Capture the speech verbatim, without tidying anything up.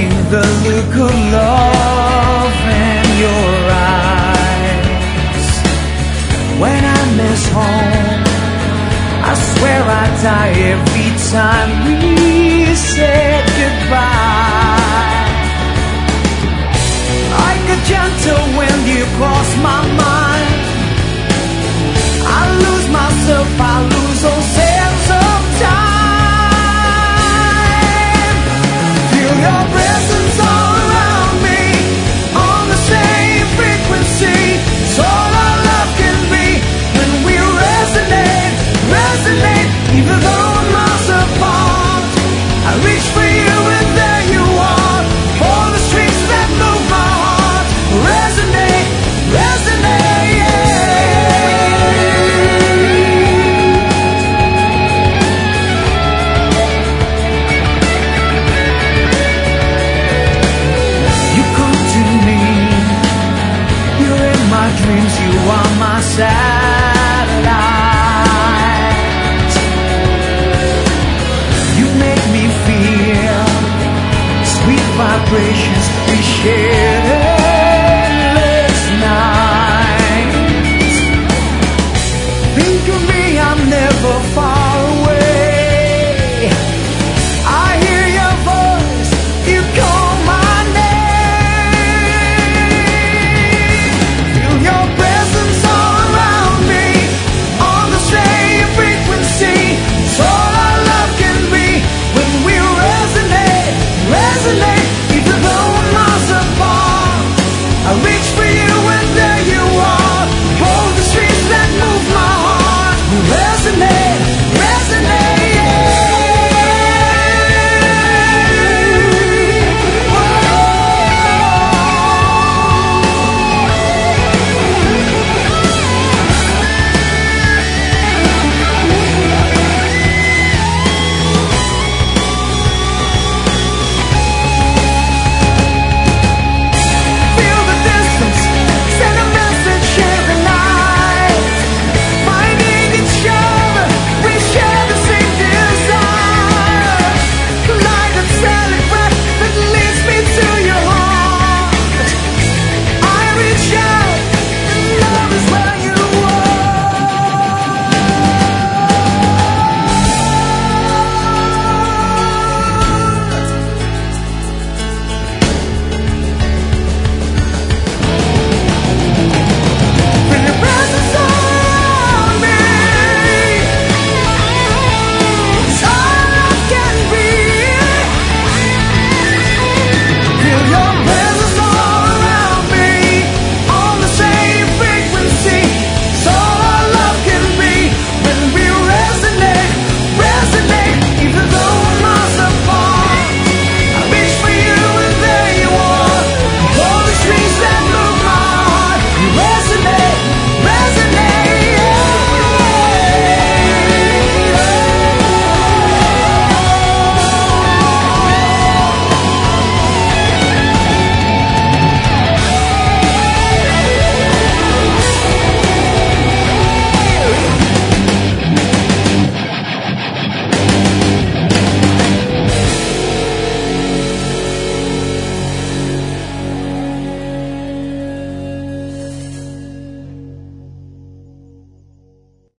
the look of love in your eyes. When I miss home, I swear I die every time we said goodbye. Like a gentle wind you cross my mind. I lose myself, I lose all sense of time. Feel your presence all around me, on the same frequency. It's all our love can be when we resonate, resonate. Even though we're miles apart, I reach for you and there you are. For the streets that move my heart, resonate, resonate, you come to me, you're in my dreams, you are my satellite. You make me feel sweet vibrations we share.